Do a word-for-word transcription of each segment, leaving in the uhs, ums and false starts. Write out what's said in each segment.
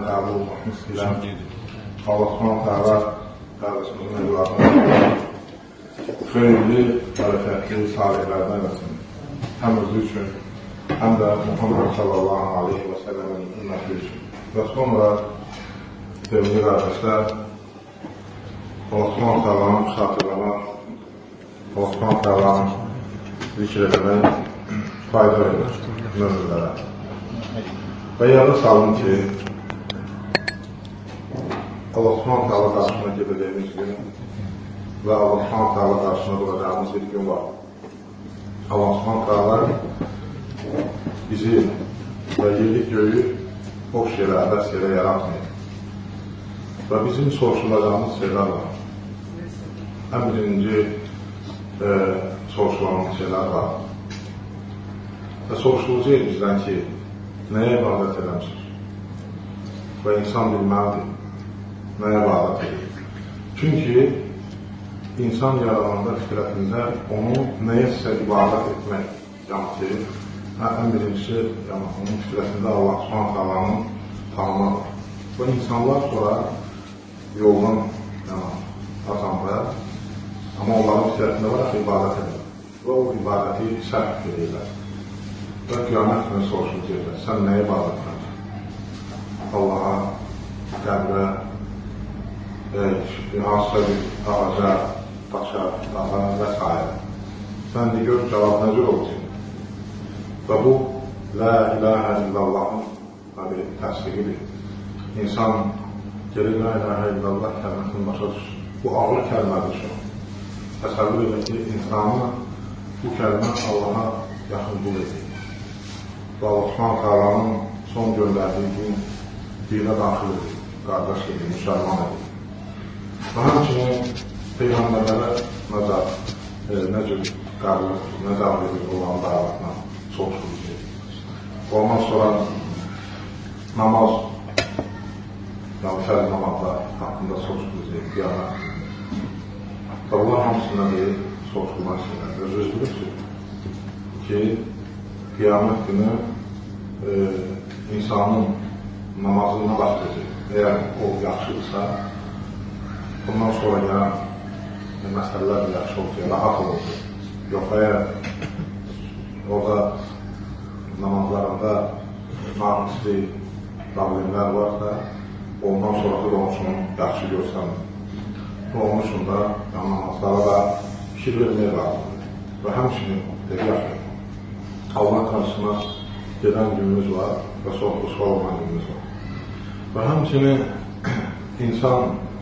qəbul olmasını istəyirəm. Allah Subhanahu Taala qardaşımızın evladını xeyirli, bərəkətli, salihlərdən eləsin. Həm özü üçün, həm də Muhammed sallallahu aleyhi və səlləmin ümməti üçün. Və sonra sevgili qardaşlar, Allah Subhanahu Taala'nı xatırlamaq, Allah Subhanahu Taala'nı zikr etmək fayda verir möminlərə. Və yada salın ki, Allah Subhanahu Taala qarşısına gedəcəyimiz gün və Allah Subhanahu Taala qarşısına duracağımız bir gün var. Allah Subhanahu Taala bizi və yerlik göyü boş yerə, əbəs yerə yaratmayır. Və bizim soruşulacağımız şeylər var. Ən birinci e, soruşulacağımız şeylər var. Və soruşulacaq bizdən ki, nəyə ibadət edəmsiniz? Və insan bilməlidir, nəyə ibadət edir? Çünki insan yaradanda fitrətində onu nəyəsə ibadət etmək yanıtı, ən birincisi, yəni, onun fitrətində Allah Subhanahu Taala'nın tanımaq. Və insanlar sonra yoldan yəni, azanda, amma onların fitrətində var ki, ibadət edir. Və o ibadəti sərf edirlər. Və qiyamət günü soruşulacaqlar, sən nəyə ibadət edirsən? Allaha, qəbrə, hansısa bir ağaca, daşa, dağa və s. Sən de gör, cavab necə olacaq? Və bu, La ilahə illallahın təsdiqidir. İnsan gelir, La ilahə illallah kəlməsini başa düşür. Bu ağır kəlmədir çox. Təsəvvür edir ki, insanı bu kəlmə Allaha yaxınlıq edir. Və Allah Subhanahu Taala'nın son göndərdiyi gün dinə daxil edir, qardaş edir, müsəlman edir. Və həmçinin Peyğəmbərlərə necə qəbul edir, necə edir olan davetlə soruşulur. Ondan sonra namaz, yəni fərz namazlar haqqında soruşulur, qiyamət. Və bunlar hamısında deyil, soruşulmaz şeylər. Özünüz bilirsiniz ki, qiyamət günü e, insanın namazına baxacaq. Əgər o yaxşıdırsa, bundan sonra gələn e, məsələlər də yaxşı olacaq, rahat olacaq. Yox, əgər orada namazlarında naqisli problemlər varsa, ondan sonra da onun üçün yaxşı görsənmir. Onun üçün də namazlara da fikir vermək lazımdır. Və həmçinin dedi yaxşı. Allah qarşısına gedən günümüz var və sorğu sual olan günümüz var. Və həmçinin insan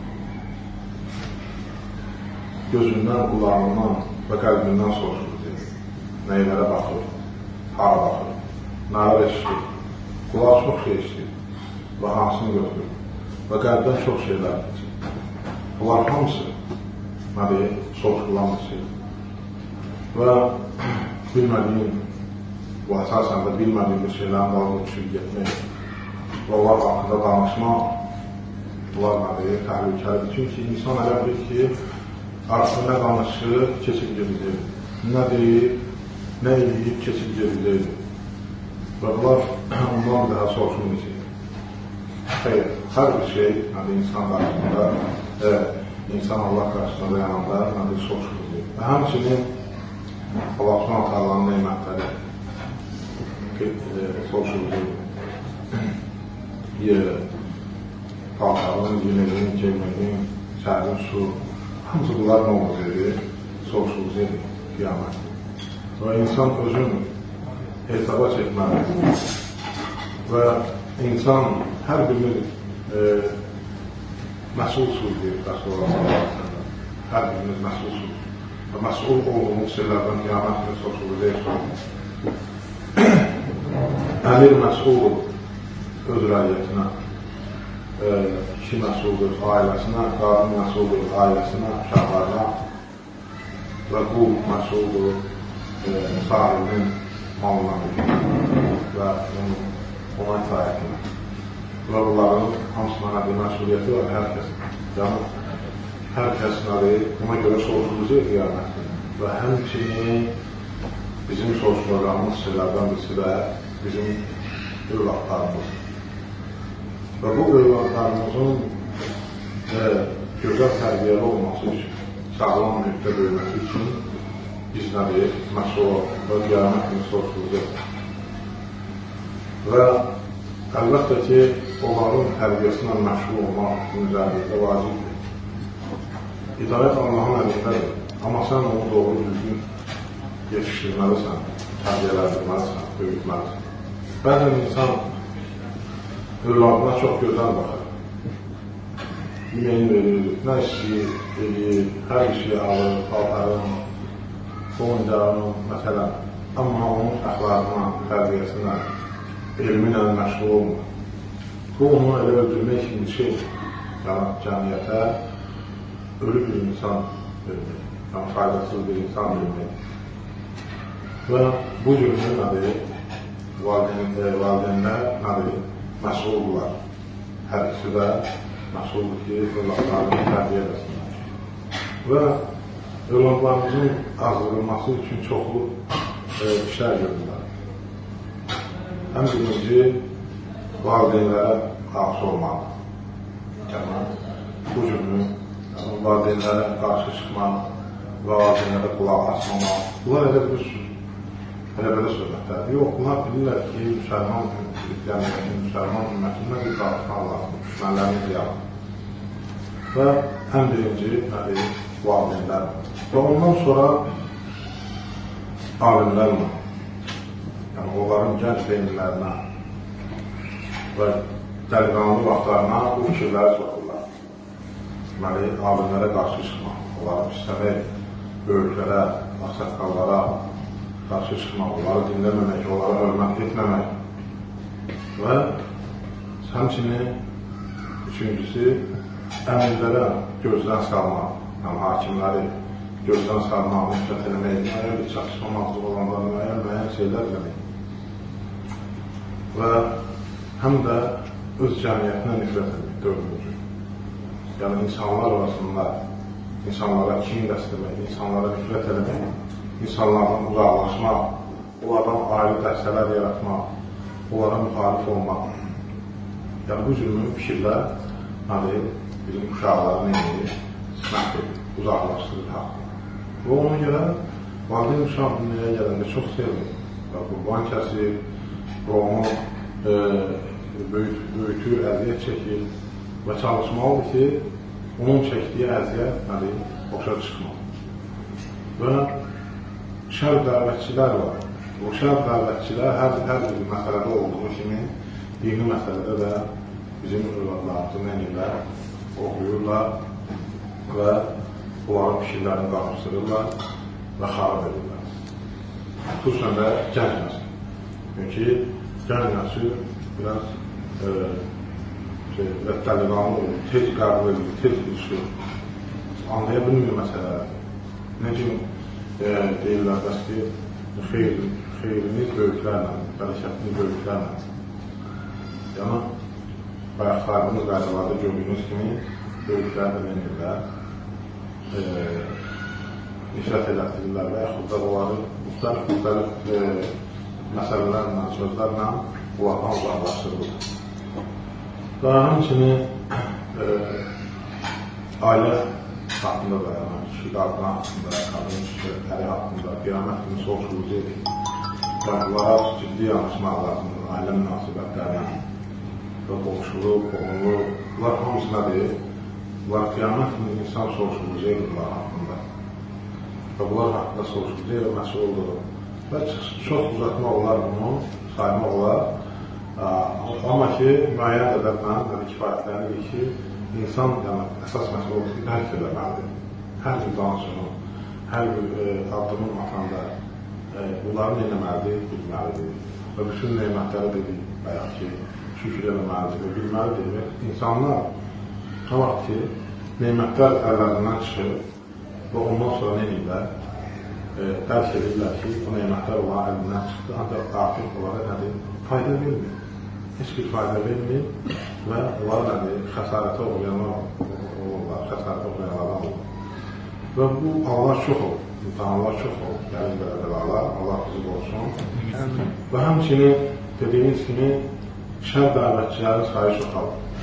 gözündən, qulağından və qəlbindən soruşulur. Nəylərə baxır, hara baxır, nələr eşitir, qulaq çox şey eşitir və hansını götürür və qəlbdən çox şeylər geçir. Bunlar hamısı nədir, soruşulan bir şey. Və bilmədiyim, bu əsasən də bilmədiyim bir şeylərin dalını düşüb getmək və onlar haqqında danışmaq, bunlar nədir, təhlükəlidir. Çünki insan elə bilir ki, artıq nə danışır, keçib gedəcək. Nə deyib, nə eləyib, keçib gedəcək. Və bunlar ondan bir daha soruşulmayacaq. Xeyr, hər bir şey, nədir, insan qarşısında, e, insan Allah qarşısında dayananda, nədir, soruşulacaq. Və həmçinin Allah Subhanahu Taala'nın neymətləri soruşulacaq. Yer, paltarın, yeməyin, geyməyin, sərin su, hamısı bunlar nə olacaq, soruşulacaq qiyamət. Və insan özün hesaba çəkməlidir. Və insan hər birimiz e, məsulsuz deyir, hər birimiz məsulsuz. Və məsul olduğumuz şeylərdən qiyamət günü soruşulacaq. Əmir məsuldur öz rəiyyətinə, e, kişi məsuldur ailəsinə, qadın məsuldur ailəsinə, uşaqlarına və qul məsuldur e, sahibinin malına və ona itaətinə. Və bunların hamısına nədir, məsuliyyəti var hər kəsin. Yəni, hər kəsin nədir, ona görə soruşulacaq qiyamətdir. Və həmçinin bizim soruşulacağımız şeylərdən birisi də bizim övladlarımız. Və bu övladlarımızın e, gözəl tərbiyəli olması üçün, sağlam mühitdə böyüməsi üçün biz nədir, məsul və qiyamət kimi soruşulacaq. Və əlbəttə ki, onların tərbiyəsindən məşğul olmaq üzərində vacibdir. İdarət Allahın əlindədir, amma sən onu doğru düzgün yetişdirməlisən, tərbiyələndirməlisən, böyütməlisən. Bəzən insan övladına çox gözəl baxır. Yemeğini verir, nə istəyir, verir, hər bir şey alır, paltarın, oyuncağını, məsələn. Amma onun əxlaqına, tərbiyəsinə, elminə məşğul olmur. Bu, onu elə öldürmək kimi bir şey, yəni cəmiyyətə ölü bir insan vermək, yəni faydasız bir insan vermək. Və bu cürünün nədir, valideynlər nədir, məşğuldurlar. Hər ikisi də məşğuldur ki, övladlarını tərbiyə edəsinlər. Və övladlarımızın azdırılması üçün çoxlu e, işlər görürlər. Ən birinci, valideynlərə qarşı olmaq. Yəni, bu cürünün valideynlərə qarşı çıxmaq, valideynlərə qulaq asmamaq. Bunlar elə bir elə belə söhbətlər. Yox, bunlar bilirlər ki, müsəlman yəni, müsəlman ümmətində bir qarşıdan lazım, düşmənlərini ziyarət. Və ən birinci, nədir, valideynlər. Və ondan sonra alimlərlə, yəni onların gənc beyinlərinə və dəliqanlı vaxtlarına bu fikirləri soxurlar. Deməli, alimlərə qarşı çıxmaq, onları pisləmək, böyüklərə, ağsaqqallara qarşı çıxmaq, onları dinləməmək, onları hörmət etməmək. Və həmçinin üçüncüsü, əmirlərə gözdən salmaq, yəni hakimləri gözdən salmaq, nifrət eləmək, müəyyən bir çatışmamazlıq olanlar, müəyyən müəyyən şeylər eləmək. Və həm də öz cəmiyyətinə nifrət etmək, dördüncü. Yəni, insanlar arasında insanlara kin bəsləmək, insanlara nifrət eləmək, insanlardan uzaqlaşmaq, onlardan ayrı dəstələr yaratmaq, onlara müxalif olmaq. Yəni, bu cürmün fikirlər nədir, bizim uşaqları neyini məhv edir, uzaqlaşdırır haqqında. Və ona görə valideyn uşaq dünyaya gələndə çox sevdir. Qurban kəsir, və onu e, böyütür, əziyyət çəkir və çalışmalıdır ki, onun çəkdiyi əziyyət nədir, boşa çıxmaq. Və şər dəvətçilər var. O şər dəvətçilər hər, hər bir məsələdə olduğu kimi dini məsələdə də bizim övladlarımızı nəyirlər, oxuyurlar və onların fikirlərini qarşıdırırlar və xarab edirlər. Xüsusən də gənc nəsil. Çünki gənc nəsil biraz e, şey, dəliqanlı olur, tez qəbul edilir, tez düşür, anlaya bilmir məsələləri. Necə e, deyirlər, bəs ki, xeyr, xeyriniz böyüklərlə, bərəkətiniz böyüklərlə. Yəni, bayaq saydığımız qaydalarda gördüyünüz kimi böyüklər də neyirlər, e, nifrət elətdirirlər və yaxud da onları müxtəlif, müxtəlif e, məsələlərlə, sözlərlə onlardan uzaqlaşdırılır. Və həmçinin e, ailə haqqında da, yəni, kişi qadına haqqında, qadın kişi əri haqqında, qiyamət kimi soruşulacaq. Və bunlara ciddi yanaşmaq lazımdır, ailə münasibətlərinə və qonşuluq, qoğunluq, bunlar hamısı nədir? Bunlar qiyamət kimi insan soruşulacaq bunlar haqqında. Və bunlar haqqında soruşulacaq və məsul olur. Və çox uzatmaq olar bunu, saymaq olar. Amma ki, müəyyən qədərlə, yəni kifayətlənir ki, insan yəni, əsas məsələ olur ki, dərk eləməlidir. Hər bir danışını, hər bir e, addımın atanda e, bunları eləməlidir, bilməlidir. Və bütün neymətləri dedik, bayaq ki, şükür eləməlidir və bilməlidir. Və insanlar o vaxt ki, neymətlər əllərindən çıxır və ondan sonra nə edirlər? E, dərk edirlər ki, bu neymətlər olan əlindən çıxdı, ancaq artıq onlara nədir? Fayda vermir. Heç bir fayda vermir və onlar nədir? Xəsarətə uğrayanlar olurlar, xəsarətə uğrayanlardan olur. Və bu, Allah çox olur, imtihanlar çox olur, gəlin belə bəlalar, Allah bizi qorusun. Və həmçinin dediyimiz kimi şər dəvətçilərin sayı çoxalır.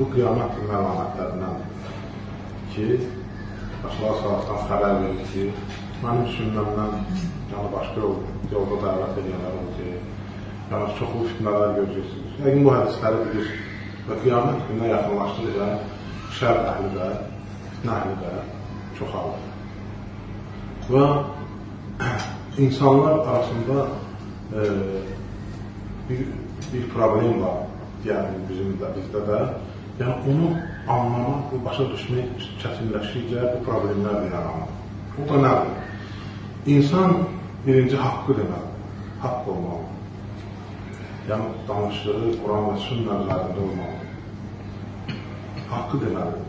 bu qiyamət günün əlamətlərindəndir ki, Rasulullah sallallahu xəbər verir ki, mənim sünnəmdən yəni başqa yolda dəvət edənlər olacaq, yəni çoxlu fitnələr görəcəksiniz. Yəqin bu hədisləri bilirsiniz və qiyamət gününə yaxınlaşdıqca şər əhli də, fitnə əhli də çoxalır. Və insanlar arasında e, bir, bir problem var, yəni bizim də, bizdə də. Yəni onu anlamaq və başa düşmək çətinləşdikcə bu problemlər də yaranır. O da nədir? İnsan birinci haqqı deməlidir, haqq olmalıdır. Yəni danışdığı Quran və sünnə üzərində olmalıdır. Haqqı deməlidir.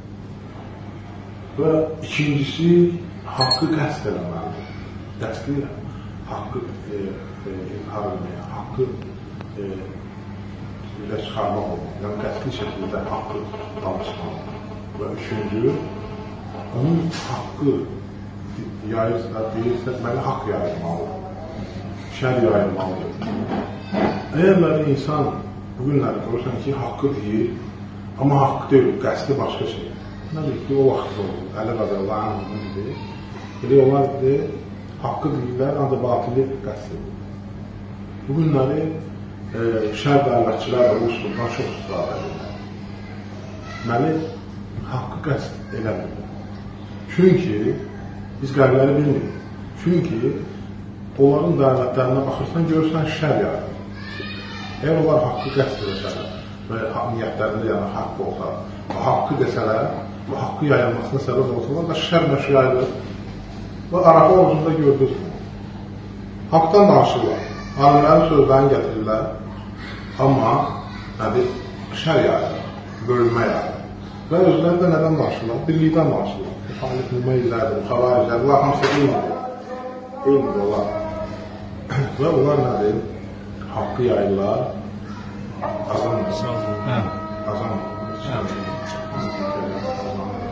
Və ikincisi, haqqı qəsd eləməlidir. Qəsdi haqqı e, e, inhar etməyə, haqqı e, ilə çıxarmaq olmalı. Yəni qəsdi şəkildə haqqı danışmalı. Və üçüncü, onun haqqı yayırsa, deyirsə, deməli haqq yayılmalıdır. Şər yayılmalıdır. Əgər bir insan bugünləri görürsən ki, haqqı deyir, amma haqqı deyil, qəsdi başqa şey. Nədir ki, o vaxt olur. Əli radiyallahu anhın deyir. Elə onlar deyir, haqqı deyirlər, ancaq batili qəsd edir. Bugünləri e, şər dəvətçilər və bu üsuldan çox istifadə edirlər. Deməli, haqqı qəsd eləmir. Çünki biz qəlbləri bilmirik. Çünki onların dəvətlərinə baxırsan, görürsən şər yayır. Əgər onlar haqqı qəsd edəsələr və niyyətlərində yəni haqq olsa, və haqqı desələr, və haqqı yayılmasına səbəb olsalar da şər məşə yayılır. Və Arafa orucunda gördünüz mü? Haqdan danışırlar. Alimlərin sözlərini gətirirlər. Amma nədir? Şər yayılır, bölünmə yayılır. Və özləri də nədən danışırlar? Birlikdən danışırlar. Müxalif nümeyllərdir, xavariclər, bunlar hamısı eynidir. Eynidir onlar. Və onlar nədir? Haqqı yayırlar. Azam. Azam. Azam.